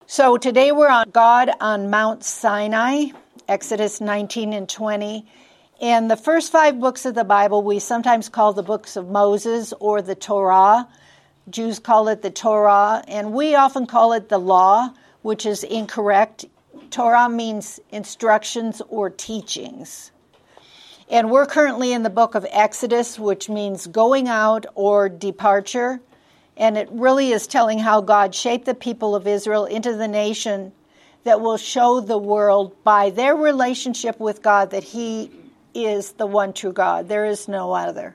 So today we're on God on Mount Sinai, Exodus 19 and 20. And the first 5 books of the Bible we sometimes call the books of Moses or the Torah. Jews call it the Torah, and we often call it the law, which is incorrect. Torah means instructions or teachings. And we're currently in the book of Exodus, which means going out or departure. And it really is telling how God shaped the people of Israel into the nation that will show the world by their relationship with God that He is the one true God. There is no other.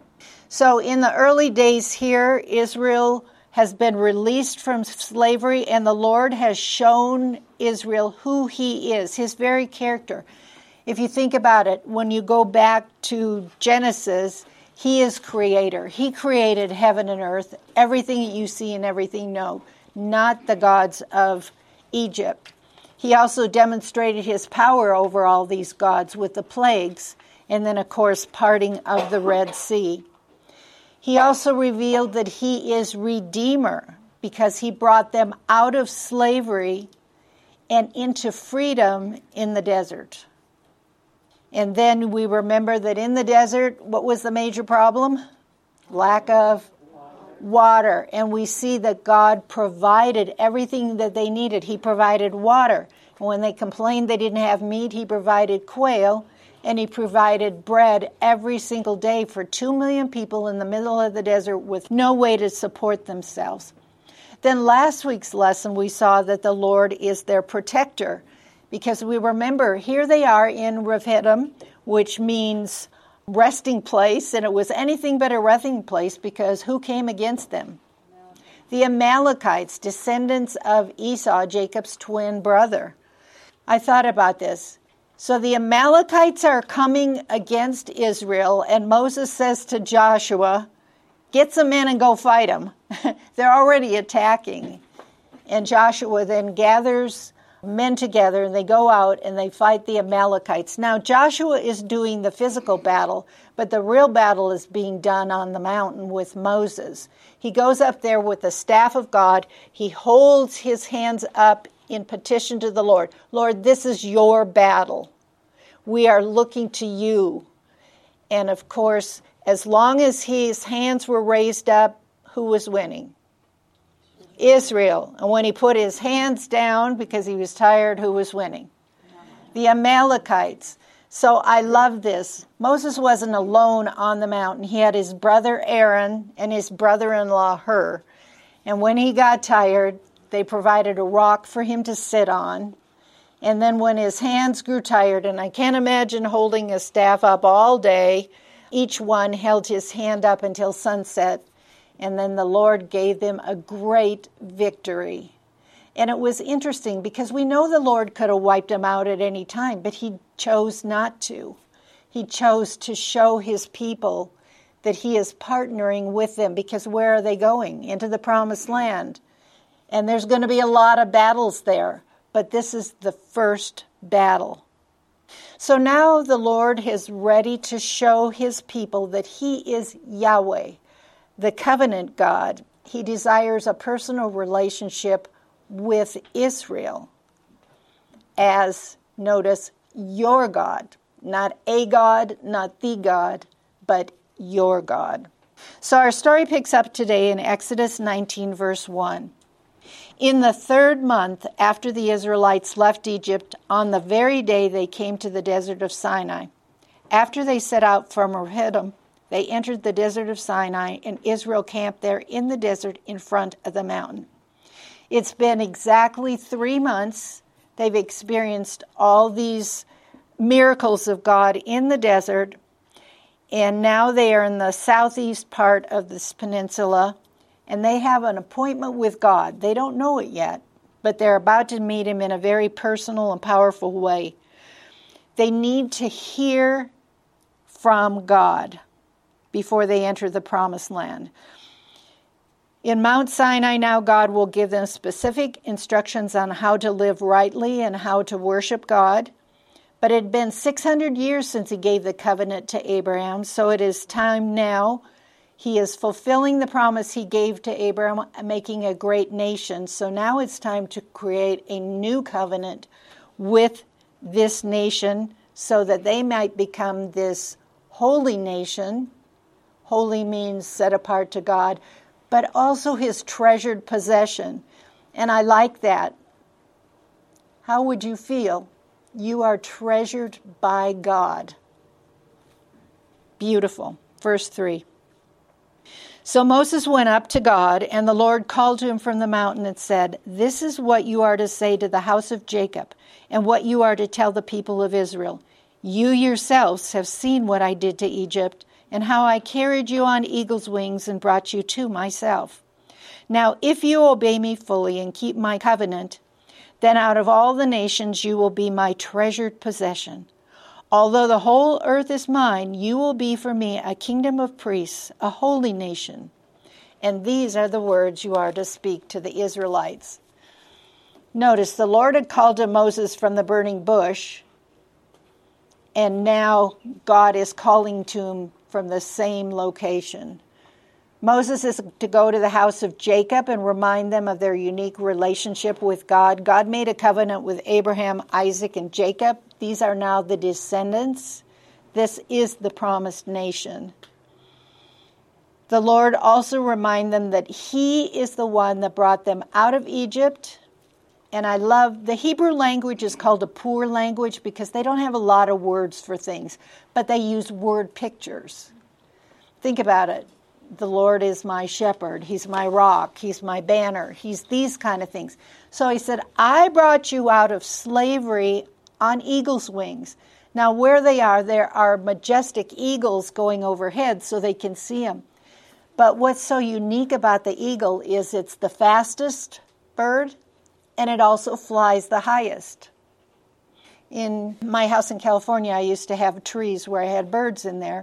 So in the early days here, Israel has been released from slavery, and the Lord has shown Israel who He is, His very character. If you think about it, when you go back to Genesis, He is creator. He created heaven and earth, everything that you see and everything you know, not the gods of Egypt. He also demonstrated His power over all these gods with the plagues, and then, of course, parting of the Red Sea. He also revealed that He is Redeemer because He brought them out of slavery and into freedom in the desert. And then we remember that in the desert, what was the major problem? Lack of water. And we see that God provided everything that they needed. He provided water. And when they complained they didn't have meat, He provided quail. And He provided bread every single day for 2 million people in the middle of the desert with no way to support themselves. Then last week's lesson, we saw that the Lord is their protector. Because we remember, here they are in Rephidim, which means resting place, and it was anything but a resting place because who came against them? The Amalekites, descendants of Esau, Jacob's twin brother. I thought about this. So the Amalekites are coming against Israel, and Moses says to Joshua, get some men and go fight them. They're already attacking. And Joshua then gathers men together, and they go out and they fight the Amalekites. Now, Joshua is doing the physical battle, but the real battle is being done on the mountain with Moses. He goes up there with the staff of God. He holds his hands up in petition to the Lord. Lord, this is your battle. We are looking to you. And of course, as long as his hands were raised up, who was winning? Israel. And when he put his hands down because he was tired, who was winning? The Amalekites. So I love this. Moses wasn't alone on the mountain. He had his brother Aaron and his brother-in-law Hur. And when he got tired, they provided a rock for him to sit on. And then when his hands grew tired, and I can't imagine holding a staff up all day, each one held his hand up until sunset. And then the Lord gave them a great victory. And it was interesting because we know the Lord could have wiped them out at any time, but He chose not to. He chose to show His people that He is partnering with them, because where are they going? Into the promised land. And there's going to be a lot of battles there, but this is the first battle. So now the Lord is ready to show His people that He is Yahweh, the covenant God. He desires a personal relationship with Israel as, notice, your God. Not a God, not the God, but your God. So our story picks up today in Exodus 19, verse 1. In the 3rd month after the Israelites left Egypt, on the very day they came to the desert of Sinai. After they set out from Rephidim, they entered the desert of Sinai, and Israel camped there in the desert in front of the mountain. It's been exactly 3 months. They've experienced all these miracles of God in the desert, and now they are in the southeast part of this peninsula, and they have an appointment with God. They don't know it yet, but they're about to meet Him in a very personal and powerful way. They need to hear from God before they enter the promised land. In Mount Sinai now, God will give them specific instructions on how to live rightly and how to worship God. But it had been 600 years since He gave the covenant to Abraham, so it is time now. He is fulfilling the promise he gave to Abraham, making a great nation. So now it's time to create a new covenant with this nation so that they might become this holy nation. Holy means set apart to God, but also his treasured possession. And I like that. How would you feel? You are treasured by God. Beautiful. Verse 3. So Moses went up to God, and the Lord called to him from the mountain and said, "This is what you are to say to the house of Jacob, and what you are to tell the people of Israel. You yourselves have seen what I did to Egypt, and how I carried you on eagle's wings and brought you to myself. Now, if you obey me fully and keep my covenant, then out of all the nations you will be my treasured possession. Although the whole earth is mine, you will be for me a kingdom of priests, a holy nation. And these are the words you are to speak to the Israelites." Notice the Lord had called to Moses from the burning bush, and now God is calling to him from the same location. Moses is to go to the house of Jacob and remind them of their unique relationship with God. God made a covenant with Abraham, Isaac, and Jacob. These are now the descendants. This is the promised nation. The Lord also remind them that he is the one that brought them out of Egypt. And I love, the Hebrew language is called a poor language because they don't have a lot of words for things, but they use word pictures. Think about it. The Lord is my shepherd. He's my rock. He's my banner. He's these kind of things. So he said, I brought you out of slavery on eagle's wings. Now where they are, there are majestic eagles going overhead so they can see them. But what's so unique about the eagle is it's the fastest bird, and it also flies the highest. In my house in California, I used to have trees where I had birds in there.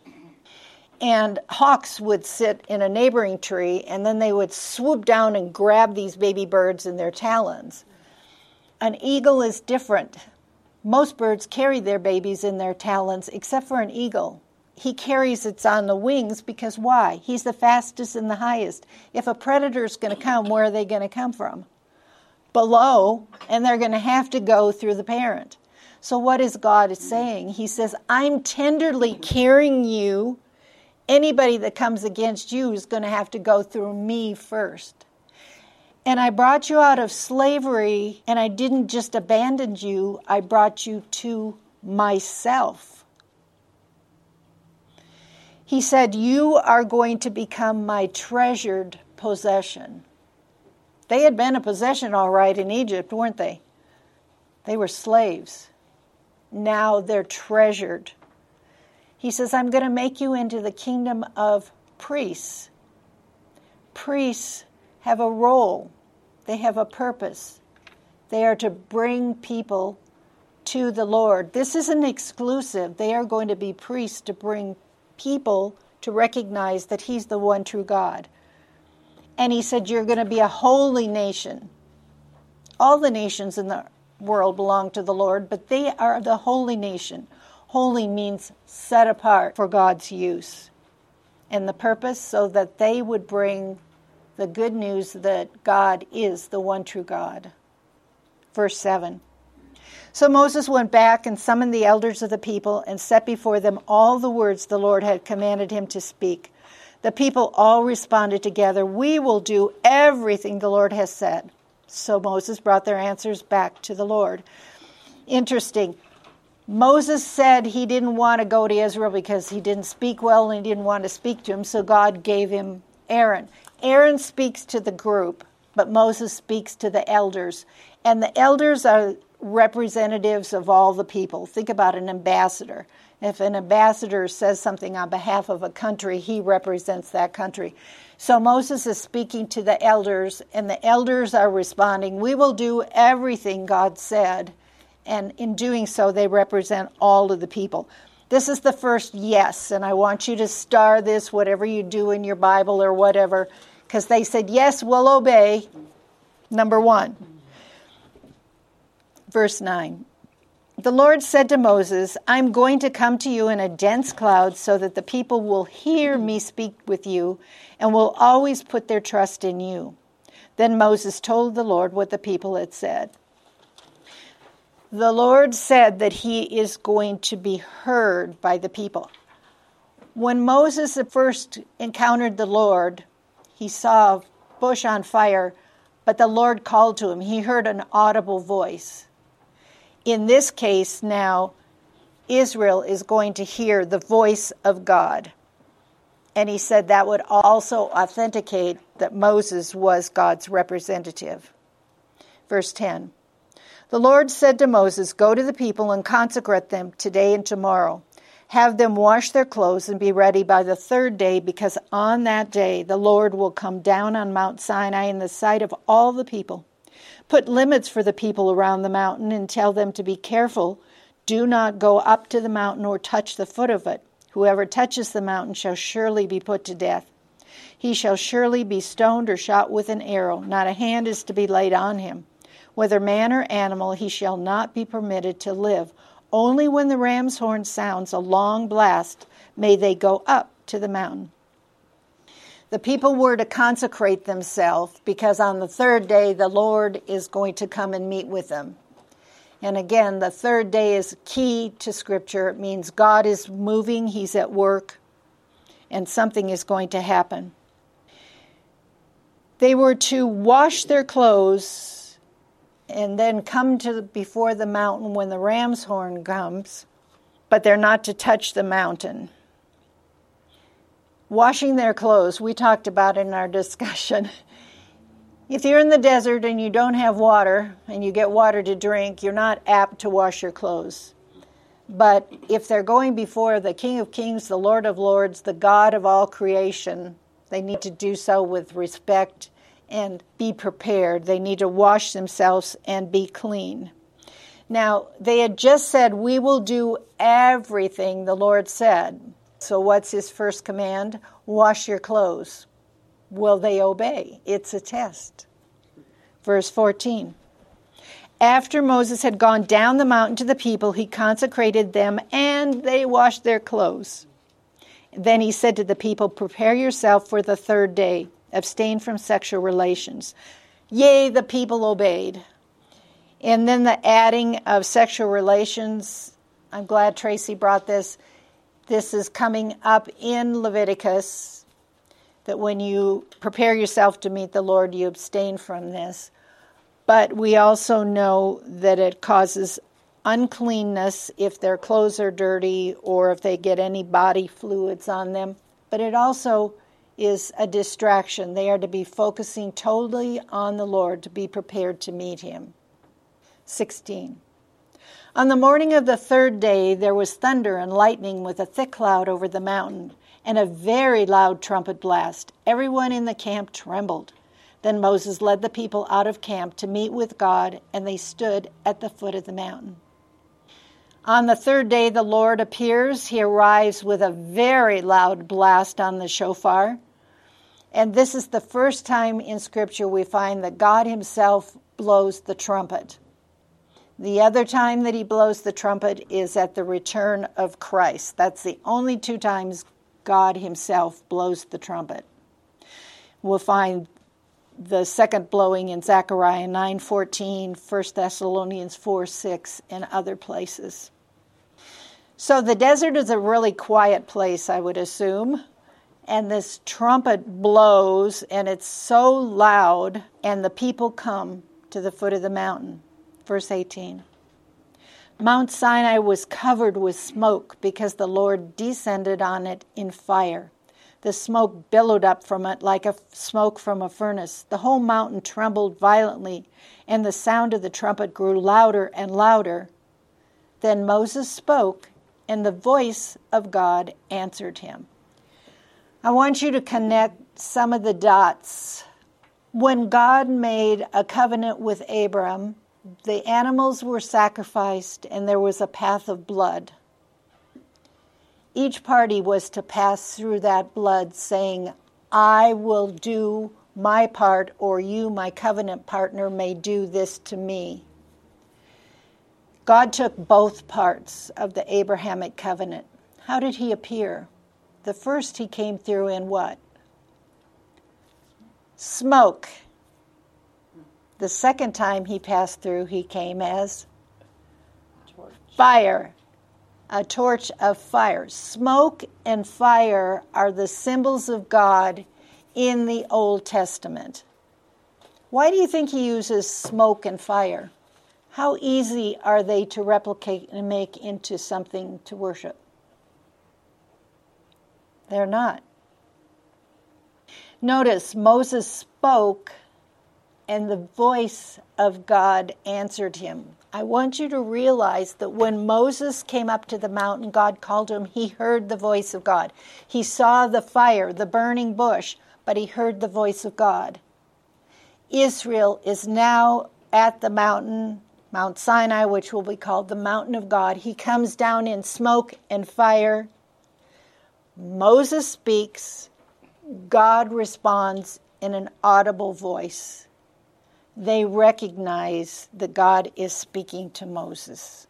And hawks would sit in a neighboring tree, and then they would swoop down and grab these baby birds in their talons. An eagle is different. Most birds carry their babies in their talons, except for an eagle. He carries it on the wings because why? He's the fastest and the highest. If a predator's going to come, where are they going to come from? Below, and they're going to have to go through the parent. So what is God saying? He says, I'm tenderly carrying you. Anybody that comes against you is going to have to go through me first. And I brought you out of slavery, and I didn't just abandon you, I brought you to myself. He said, you are going to become my treasured possession. They had been a possession all right in Egypt, weren't they? They were slaves. Now they're treasured. He says, I'm going to make you into the kingdom of priests. Priests have a role. They have a purpose. They are to bring people to the Lord. This isn't exclusive. They are going to be priests to bring people to recognize that he's the one true God. And he said, you're going to be a holy nation. All the nations in the world belong to the Lord, but they are the holy nation. Holy means set apart for God's use. And the purpose so that they would bring the good news that God is the one true God. Verse 7. So Moses went back and summoned the elders of the people and set before them all the words the Lord had commanded him to speak. The people all responded together, we will do everything the Lord has said. So Moses brought their answers back to the Lord. Interesting. Moses said he didn't want to go to Israel because he didn't speak well and he didn't want to speak to him, so God gave him Aaron. Aaron speaks to the group, but Moses speaks to the elders. And the elders are representatives of all the people. Think about an ambassador. If an ambassador says something on behalf of a country, he represents that country. So Moses is speaking to the elders, and the elders are responding, we will do everything God said. And in doing so, they represent all of the people. This is the first yes, and I want you to star this, whatever you do in your Bible or whatever, because they said, yes, we'll obey. Number 1. Verse 9. The Lord said to Moses, I'm going to come to you in a dense cloud so that the people will hear me speak with you and will always put their trust in you. Then Moses told the Lord what the people had said. The Lord said that he is going to be heard by the people. When Moses first encountered the Lord, he saw a bush on fire, but the Lord called to him. He heard an audible voice. In this case now, Israel is going to hear the voice of God. And he said that would also authenticate that Moses was God's representative. Verse 10. The Lord said to Moses, go to the people and consecrate them today and tomorrow. Have them wash their clothes and be ready by the third day, because on that day the Lord will come down on Mount Sinai in the sight of all the people. Put limits for the people around the mountain and tell them to be careful. Do not go up to the mountain or touch the foot of it. Whoever touches the mountain shall surely be put to death. He shall surely be stoned or shot with an arrow. Not a hand is to be laid on him. Whether man or animal, he shall not be permitted to live. Only when the ram's horn sounds a long blast may they go up to the mountain. The people were to consecrate themselves because on the third day the Lord is going to come and meet with them. And again, the third day is key to Scripture. It means God is moving, he's at work, and something is going to happen. They were to wash their clothes and then come to before the mountain when the ram's horn comes, but they're not to touch the mountain. Washing their clothes, we talked about in our discussion. If you're in the desert and you don't have water and you get water to drink, you're not apt to wash your clothes. But if they're going before the King of Kings, the Lord of Lords, the God of all creation, they need to do so with respect and be prepared. They need to wash themselves and be clean. Now, they had just said, we will do everything the Lord said. So what's his first command? Wash your clothes. Will they obey? It's a test. Verse 14. After Moses had gone down the mountain to the people, he consecrated them and they washed their clothes. Then he said to the people, prepare yourself for the third day. Abstain from sexual relations. Yea, the people obeyed. And then the adding of sexual relations, I'm glad Tracy brought this. This is coming up in Leviticus, that when you prepare yourself to meet the Lord, you abstain from this. But we also know that it causes uncleanness if their clothes are dirty or if they get any body fluids on them. But it also is a distraction. They are to be focusing totally on the Lord, to be prepared to meet him. 16. On the morning of the third day, there was thunder and lightning with a thick cloud over the mountain, and a very loud trumpet blast. Everyone in the camp trembled. Then Moses led the people out of camp to meet with God, and they stood at the foot of the mountain. On the third day, the Lord appears. He arrives with a very loud blast on the shofar. And this is the first time in Scripture we find that God himself blows the trumpet. The other time that he blows the trumpet is at the return of Christ. That's the only two times God himself blows the trumpet. We'll find the second blowing in Zechariah 9:14, 1 Thessalonians 4:6, and other places. So the desert is a really quiet place, I would assume. And this trumpet blows, and it's so loud, and the people come to the foot of the mountain. Verse 18. Mount Sinai was covered with smoke because the Lord descended on it in fire. The smoke billowed up from it like a smoke from a furnace. The whole mountain trembled violently, and the sound of the trumpet grew louder and louder. Then Moses spoke, and the voice of God answered him. I want you to connect some of the dots. When God made a covenant with Abram, the animals were sacrificed and there was a path of blood. Each party was to pass through that blood saying, I will do my part, or you, my covenant partner, may do this to me. God took both parts of the Abrahamic covenant. How did he appear? The first he came through in what? Smoke. The second time he passed through, he came as fire. A torch of fire. Smoke and fire are the symbols of God in the Old Testament. Why do you think he uses smoke and fire? How easy are they to replicate and make into something to worship? They're not. Notice Moses spoke and the voice of God answered him. I want you to realize that when Moses came up to the mountain, God called him, he heard the voice of God. He saw the fire, the burning bush, but he heard the voice of God. Israel is now at the mountain, Mount Sinai, which will be called the mountain of God. He comes down in smoke and fire. Moses speaks. God responds in an audible voice. They recognize that God is speaking to Moses.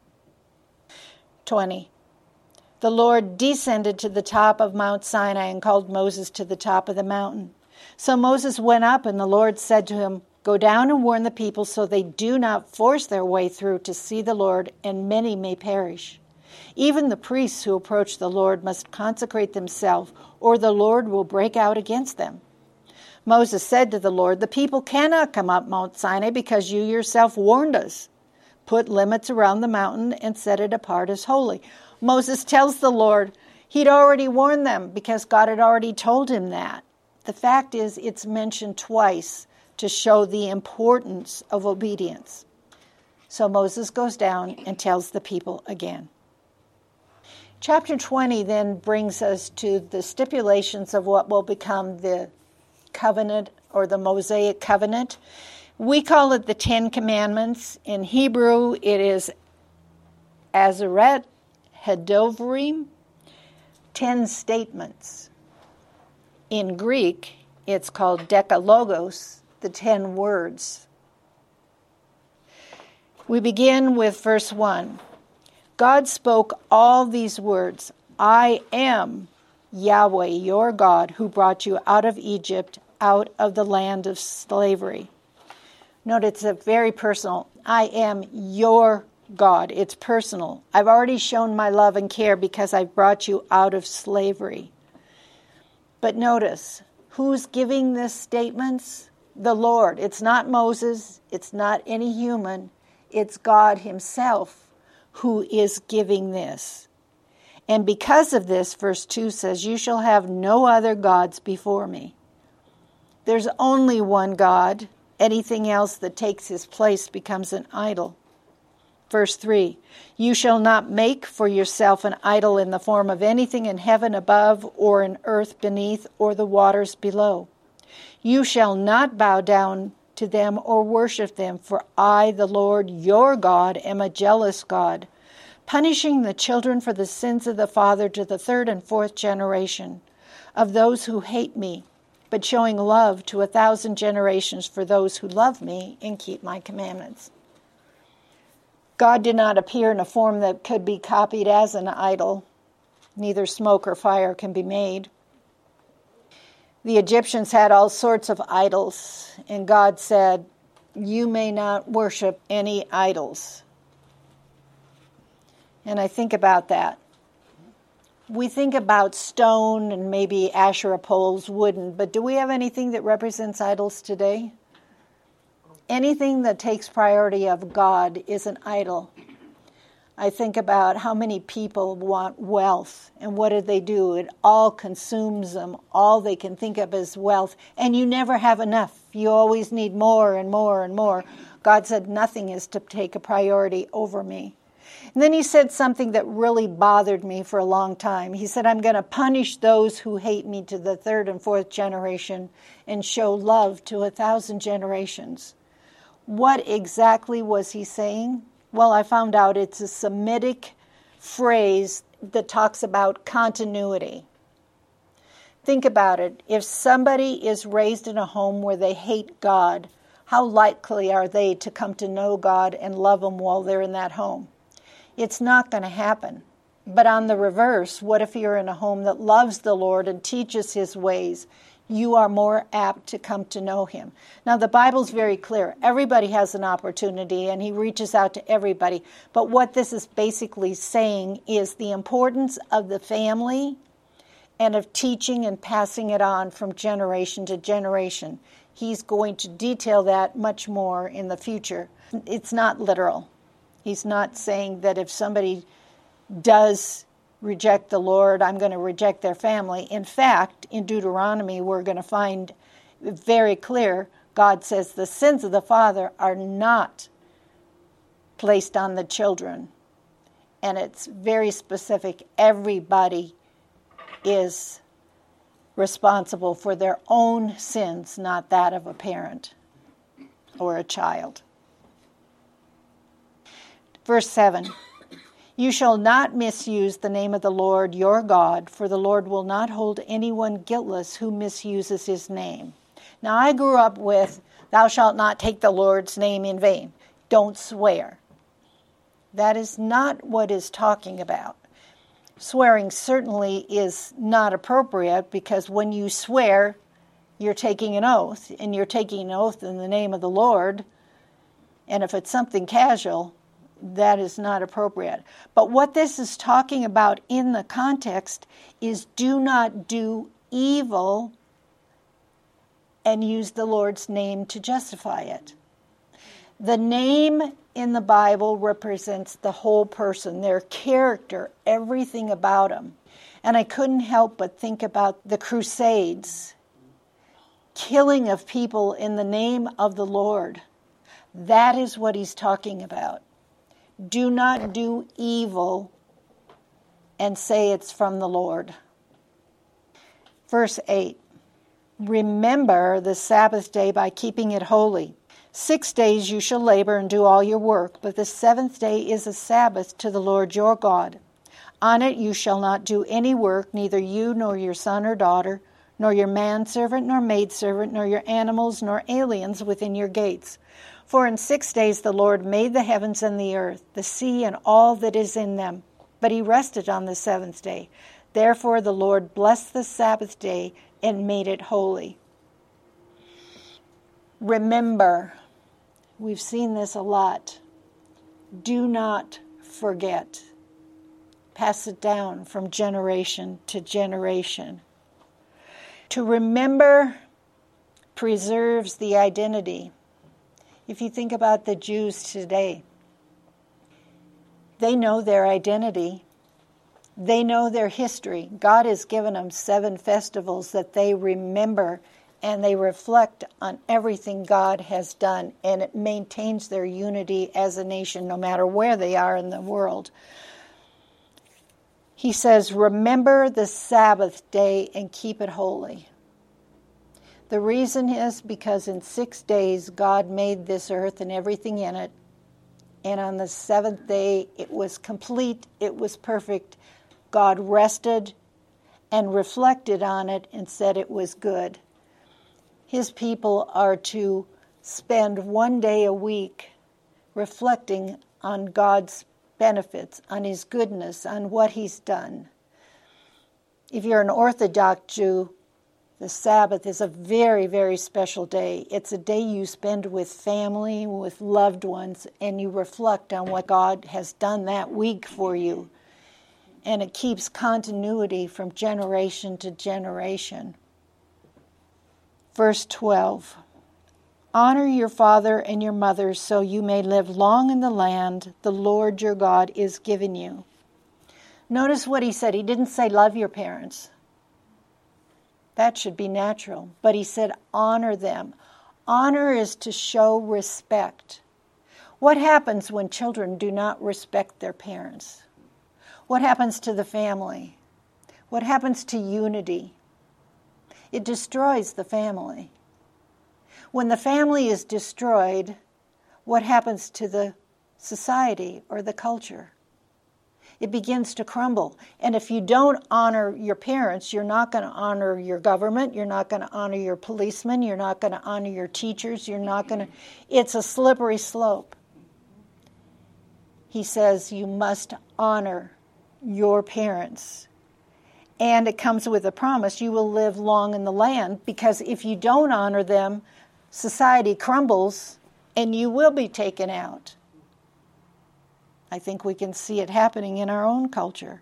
20. The Lord descended to the top of Mount Sinai and called Moses to the top of the mountain. So Moses went up, and the Lord said to him, "Go down and warn the people so they do not force their way through to see the Lord, and many may perish. Even the priests who approach the Lord must consecrate themselves, or the Lord will break out against them." Moses said to the Lord, "The people cannot come up Mount Sinai because you yourself warned us. Put limits around the mountain and set it apart as holy." Moses tells the Lord he'd already warned them because God had already told him that. The fact is, it's mentioned twice to show the importance of obedience. So Moses goes down and tells the people again. Chapter 20 then brings us to the stipulations of what will become the covenant or the Mosaic covenant. We call it the Ten Commandments. In Hebrew, it is Azeret Hedovrim, 10 statements. In Greek, it's called Decalogos, the 10 words. We begin with verse 1. God spoke all these words, "I am Yahweh, your God, who brought you out of Egypt, out of the land of slavery." Note, it's a very personal. I am your God. It's personal. I've already shown my love and care because I've brought you out of slavery. But notice, who's giving this statements? The Lord. It's not Moses. It's not any human. It's God himself who is giving this. And because of this, verse 2 says, "You shall have no other gods before me." There's only one God. Anything else that takes his place becomes an idol. Verse 3, "You shall not make for yourself an idol in the form of anything in heaven above or in earth beneath or the waters below. You shall not bow down to them or worship them, for I, the Lord your God, am a jealous God, punishing the children for the sins of the father to the third and fourth generation of those who hate me, but showing love to 1,000 generations for those who love me and keep my commandments." God did not appear in a form that could be copied as an idol. Neither smoke or fire can be made. The Egyptians had all sorts of idols, and God said, "You may not worship any idols." And I think about that. We think about stone and maybe Asherah poles, wooden, but do we have anything that represents idols today? Anything that takes priority of God is an idol. I think about how many people want wealth, and what do? It all consumes them. All they can think of is wealth, and you never have enough. You always need more and more and more. God said nothing is to take a priority over me. And then he said something that really bothered me for a long time. He said, "I'm going to punish those who hate me to the third and fourth generation and show love to 1,000 generations. What exactly was he saying? Well, I found out it's a Semitic phrase that talks about continuity. Think about it. If somebody is raised in a home where they hate God, how likely are they to come to know God and love Him while they're in that home? It's not going to happen. But on the reverse, what if you're in a home that loves the Lord and teaches His ways? You are more apt to come to know Him. Now, the Bible's very clear. Everybody has an opportunity, and He reaches out to everybody. But what this is basically saying is the importance of the family and of teaching and passing it on from generation to generation. He's going to detail that much more in the future. It's not literal. He's not saying that if somebody does reject the Lord, I'm going to reject their family. In fact, in Deuteronomy, we're going to find very clear, God says the sins of the father are not placed on the children. And it's very specific. Everybody is responsible for their own sins, not that of a parent or a child. Verse 7. You shall not misuse the name of the Lord your God, for the Lord will not hold anyone guiltless who misuses His name. Now, I grew up with, thou shalt not take the Lord's name in vain. Don't swear. That is not what is talking about. Swearing certainly is not appropriate, because when you swear, you're taking an oath, and you're taking an oath in the name of the Lord. And if it's something casual, that is not appropriate. But what this is talking about in the context is do not do evil and use the Lord's name to justify it. The name in the Bible represents the whole person, their character, everything about them. And I couldn't help but think about the Crusades, killing of people in the name of the Lord. That is what he's talking about. Do not do evil and say it's from the Lord. Verse 8. Remember the Sabbath day by keeping it holy. 6 days you shall labor and do all your work, but the seventh day is a Sabbath to the Lord your God. On it you shall not do any work, neither you nor your son or daughter, nor your manservant nor maidservant, nor your animals, nor aliens within your gates. For in 6 days the Lord made the heavens and the earth, the sea and all that is in them. But He rested on the seventh day. Therefore the Lord blessed the Sabbath day and made it holy. Remember, we've seen this a lot. Do not forget. Pass it down from generation to generation. To remember preserves the identity. If you think about the Jews today, they know their identity. They know their history. God has given them 7 festivals that they remember, and they reflect on everything God has done, and it maintains their unity as a nation no matter where they are in the world. He says, remember the Sabbath day and keep it holy. The reason is because in 6 days God made this earth and everything in it, and on the seventh day it was complete, it was perfect. God rested and reflected on it and said it was good. His people are to spend 1 day a week reflecting on God's benefits, on His goodness, on what He's done. If you're an Orthodox Jew, the Sabbath is a very, very special day. It's a day you spend with family, with loved ones, and you reflect on what God has done that week for you. And it keeps continuity from generation to generation. Verse 12. Honor your father and your mother so you may live long in the land the Lord your God is giving you. Notice what he said. He didn't say love your parents. That should be natural. But he said honor them. Honor is to show respect. What happens when children do not respect their parents? What happens to the family? What happens to unity? It destroys the family. When the family is destroyed, what happens to the society or the culture? it begins to crumble. And if you don't honor your parents, you're not going to honor your government, you're not going to honor your policemen, you're not going to honor your teachers, it's a slippery slope. He says you must honor your parents. And it comes with a promise, you will live long in the land, because if you don't honor them, society crumbles and you will be taken out. I think we can see it happening in our own culture.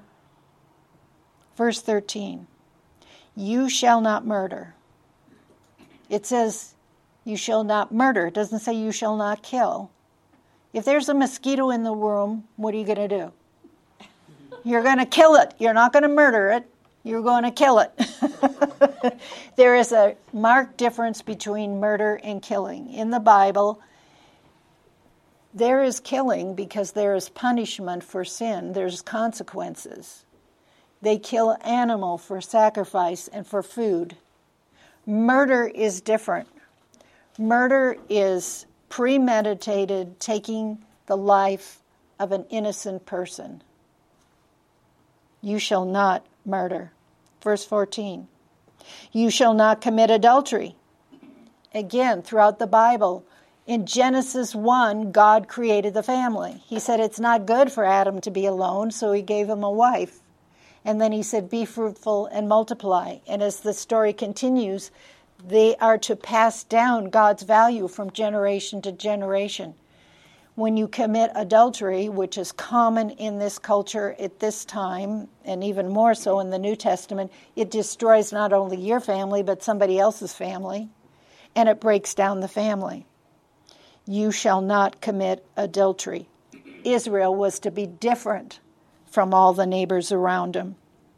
Verse 13, you shall not murder. It says you shall not murder. It doesn't say you shall not kill. If there's a mosquito in the room, what are you going to do? You're going to kill it. You're not going to murder it. You're going to kill it. There is a marked difference between murder and killing. In the Bible, there is killing because there is punishment for sin. There's consequences. They kill animal for sacrifice and for food. Murder is different. Murder is premeditated, taking the life of an innocent person. You shall not murder. Verse 14. You shall not commit adultery. Again, throughout the Bible, in Genesis 1, God created the family. He said it's not good for Adam to be alone, so he gave him a wife. And then he said, be fruitful and multiply. And as the story continues, they are to pass down God's value from generation to generation. When you commit adultery, which is common in this culture at this time, and even more so in the New Testament, it destroys not only your family, but somebody else's family, and it breaks down the family. You shall not commit adultery. Israel was to be different from all the neighbors around him.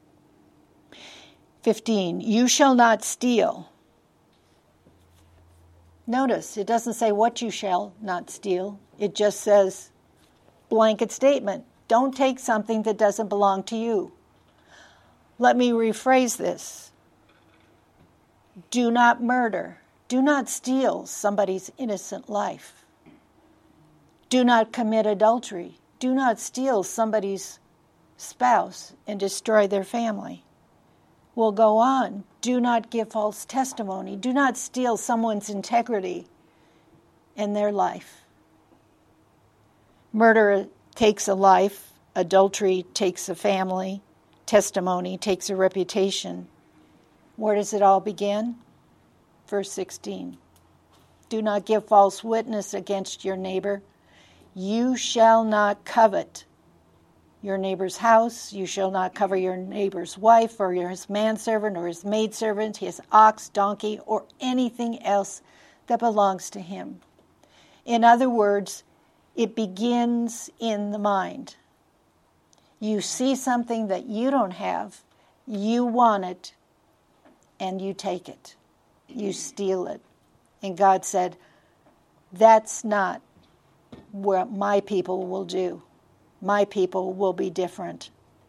15, you shall not steal. Notice, it doesn't say what you shall not steal. It just says, blanket statement, don't take something that doesn't belong to you. Let me rephrase this. Do not murder. Do not steal somebody's innocent life. Do not commit adultery. Do not steal somebody's spouse and destroy their family. We'll go on. Do not give false testimony. Do not steal someone's integrity and their life. Murder takes a life. Adultery takes a family. Testimony takes a reputation. Where does it all begin? Verse 16. Do not give false witness against your neighbor. You shall not covet your neighbor's house. You shall not cover your neighbor's wife or his manservant or his maidservant, his ox, donkey, or anything else that belongs to him. In other words, it begins in the mind. You see something that you don't have, you want it, and you take it. You steal it. And God said, that's not what my people will do. My people will be different.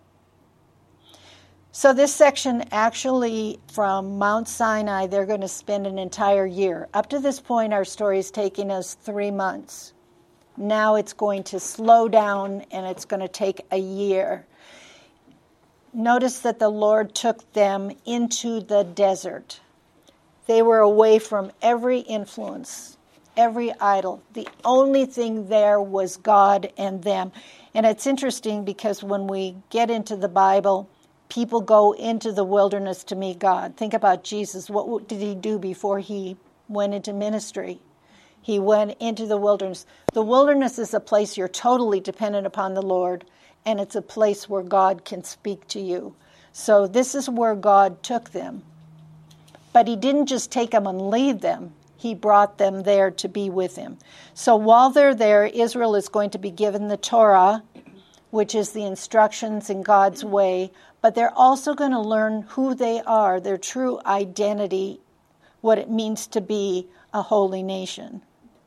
So this section actually, from Mount Sinai, they're going to spend an entire year. Up to this point, our story is taking us 3 months. Now it's going to slow down, and it's going to take a year. Notice that the Lord took them into the desert. They were away from every influence, every idol. The only thing there was God and them. And it's interesting because when we get into the Bible, people go into the wilderness to meet God. Think about Jesus. What did he do before he went into ministry? He went into the wilderness. The wilderness is a place you're totally dependent upon the Lord, and it's a place where God can speak to you. So this is where God took them. But he didn't just take them and leave them. He brought them there to be with him. So while they're there, Israel is going to be given the Torah, which is the instructions in God's way, but they're also going to learn who they are, their true identity, what it means to be a holy nation.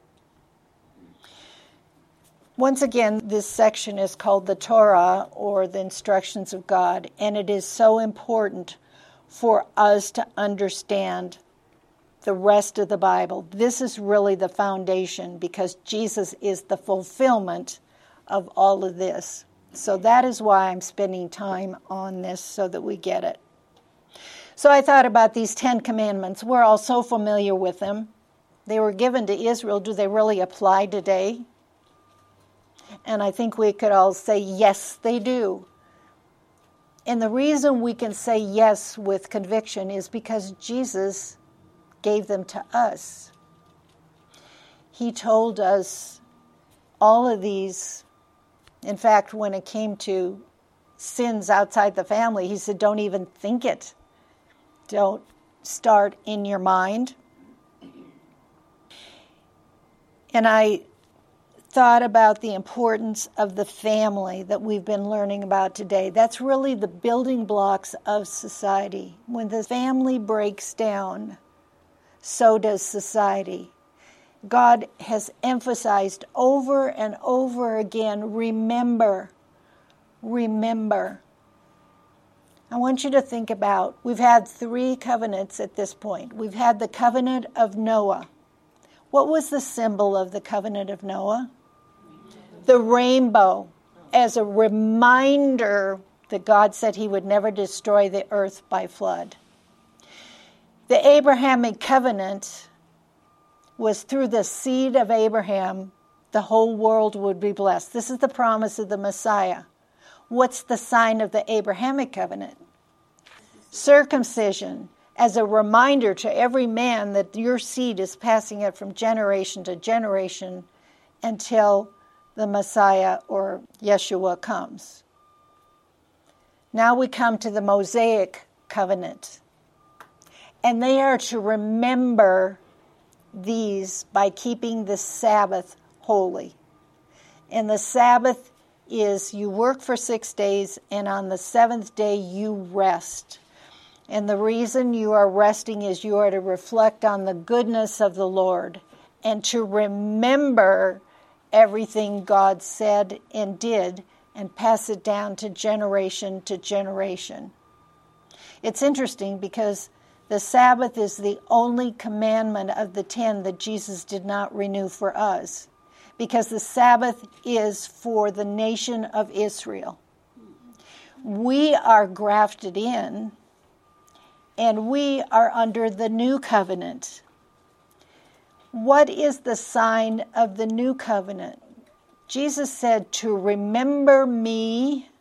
Once again, this section is called the Torah, or the instructions of God, and it is so important for us to understand the rest of the Bible. This is really the foundation, because Jesus is the fulfillment of all of this. So that is why I'm spending time on this, so that we get it. So I thought about these 10 commandments. We're all so familiar with them. They were given to Israel. Do they really apply today? And I think we could all say, yes, they do. And the reason we can say yes with conviction is because Jesus gave them to us. He told us all of these. In fact, when it came to sins outside the family, he said, don't even think it. Don't start in your mind. And I thought about the importance of the family that we've been learning about today. That's really the building blocks of society. When the family breaks down, so does society. God has emphasized over and over again, remember. I want you to think about, we've had 3 covenants at this point. We've had the covenant of Noah. What was the symbol of the covenant of Noah? The rainbow, as a reminder that God said he would never destroy the earth by flood. The Abrahamic covenant was through the seed of Abraham, the whole world would be blessed. This is the promise of the Messiah. What's the sign of the Abrahamic covenant? Circumcision, as a reminder to every man that your seed is passing it from generation to generation until the Messiah or Yeshua comes. Now we come to the Mosaic covenant. And they are to remember these by keeping the Sabbath holy. And the Sabbath is you work for 6 days, and on the 7th day you rest. And the reason you are resting is you are to reflect on the goodness of the Lord and to remember everything God said and did and pass it down to generation to generation. It's interesting because the Sabbath is the only commandment of the 10 that Jesus did not renew for us, because the Sabbath is for the nation of Israel. We are grafted in, and we are under the new covenant. What is the sign of the new covenant? Jesus said to remember me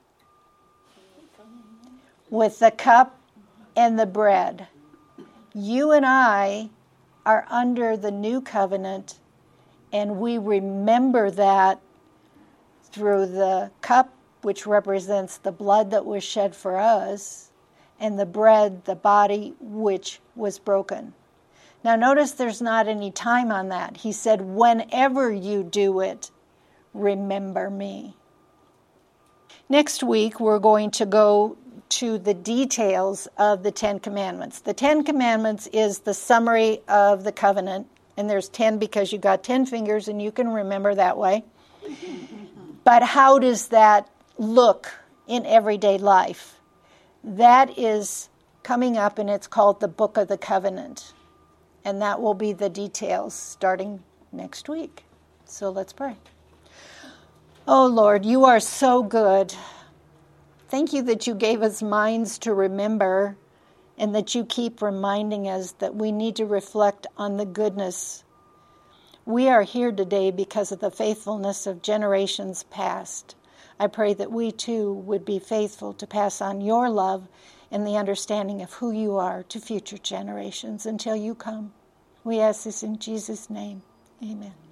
with the cup and the bread. You and I are under the new covenant, and we remember that through the cup, which represents the blood that was shed for us, and the bread, the body, which was broken. Now notice there's not any time on that. He said, whenever you do it, remember me. Next week, we're going to go to the details of the 10 Commandments. The 10 Commandments is the summary of the covenant, and there's 10 because you got 10 fingers and you can remember that way. But how does that look in everyday life? That is coming up, and it's called the Book of the Covenant. And that will be the details starting next week. So let's pray. Oh Lord, you are so good. Thank you that you gave us minds to remember, and that you keep reminding us that we need to reflect on the goodness. We are here today because of the faithfulness of generations past. I pray that we too would be faithful to pass on your love and the understanding of who you are to future generations until you come. We ask this in Jesus' name. Amen.